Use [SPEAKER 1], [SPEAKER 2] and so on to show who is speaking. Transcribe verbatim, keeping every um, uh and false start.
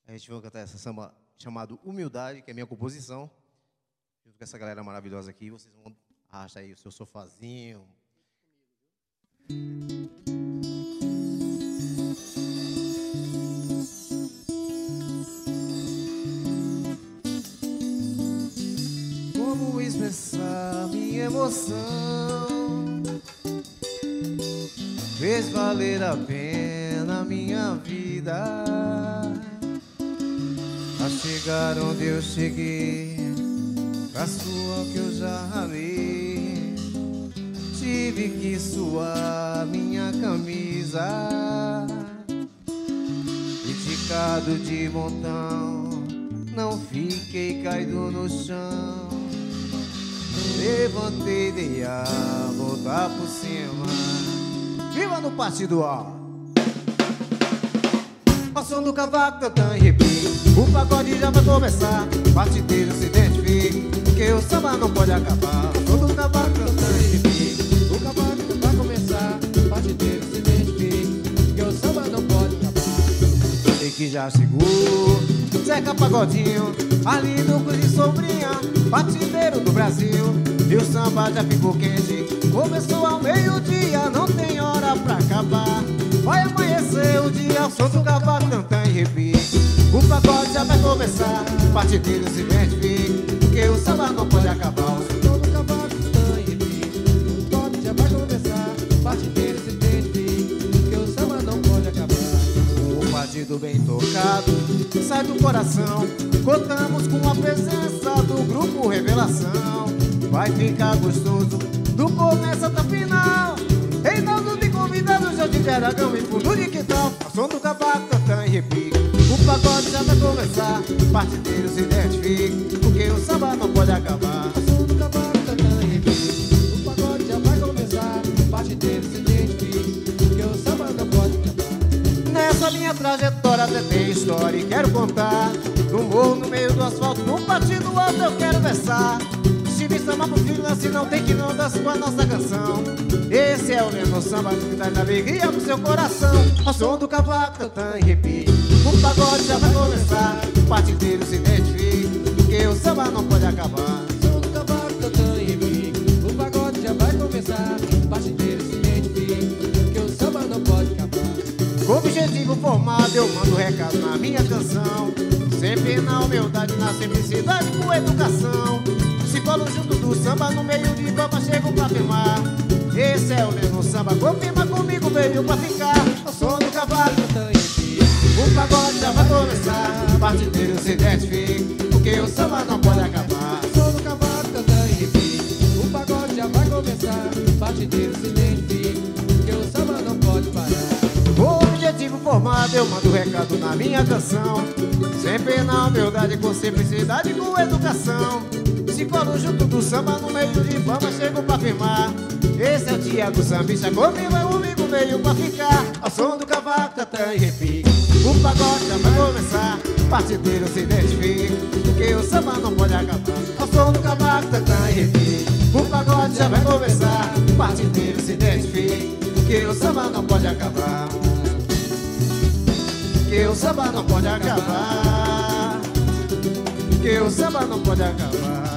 [SPEAKER 1] A gente vai cantar essa samba chamada Humildade, que é minha composição. Junto com essa galera maravilhosa aqui, vocês vão arrastar aí o seu sofazinho. Como expressar minha emoção? Fez valer a pena a minha vida a chegar onde eu cheguei, pra sua que eu já amei. Tive que suar minha camisa, criticado de montão, não fiquei caído no chão. Levantei, dei a voltar por cima. Viva no partido A! O som do cavaco, tantã e repique, o pagode já vai começar. Partideiro se identifique, porque o samba não pode acabar. O som do cavaco, tantã e repique, o cavaco já vai começar. Partideiro se identifique, porque o samba não pode acabar. Sei que já chegou Zeca Pagodinho, ali no Cruz de Sombrinha, partideiro do Brasil. E o samba já ficou quente, começou ao meio-dia, não tem hora pra acabar. Vai amanhecer o dia, o som do cavaco, tantã e repique, o pagode já vai começar. Partideiro se identifique, porque o samba não pode acabar. O som do cavaco, tantã e repique, o pagode já vai começar. Partideiro se identifique, porque o samba não pode acabar. O partido bem tocado sai do coração, contamos com a presença do grupo Revelação. Vai ficar gostoso do começo até o final. Reinaldo de convidados, Jorge de Aragão e fundo de quintal. O som do cavaco, tantã e repique, o pagode já vai começar. Partideiro se identifique, porque o samba não pode acabar. O som do cavaco, tantã e repique, o pagode já vai começar. Partideiro se identifique, porque o samba não pode acabar. Nessa minha trajetória até tem história e quero contar. No morro, no meio do asfalto, no partido alto eu quero versar. Estive samba pro filho, assim não tem que não dança com a nossa canção. Esse é o Leno Samba que traz alegria pro seu coração. O som do cavaco, tantã e repique, o pagode já vai começar. O partideiro se identifique, porque o samba não pode acabar. O som do cavaco, tantã e repique, o pagode já vai começar. O partideiro se identifique, porque o samba não pode acabar. Com objetivo formado eu mando recado na minha canção, sempre na humildade, na simplicidade, com educação. Se colo junto do samba, no meio de copa chego pra firmar. Esse é o Leno Samba, confirma comigo, veio pra ficar. O som do cavaco, tantã e repique, o pagode já vai começar. Partideiro se identifique, porque o samba não pode acabar. O som do cavaco, tantã e repique, o pagode já vai começar. Partideiro se identifique, porque o samba não pode parar. Com objetivo formado eu mando recado na minha canção, sempre na humildade, com simplicidade, com educação. Se colo junto do samba, no meio de fama chego pra firmar. Esse é o Tiago Sambista, comigo é comigo, veio pra ficar. Ao som do cavaco, tantã e repique, o pagode já vai começar. Partideiro se identifique, porque o samba não pode acabar. Ao som do cavaco, tantã e repique, o pagode já vai começar. Partideiro se identifique, porque o samba não pode acabar. Que o samba não pode acabar, que o samba não pode acabar.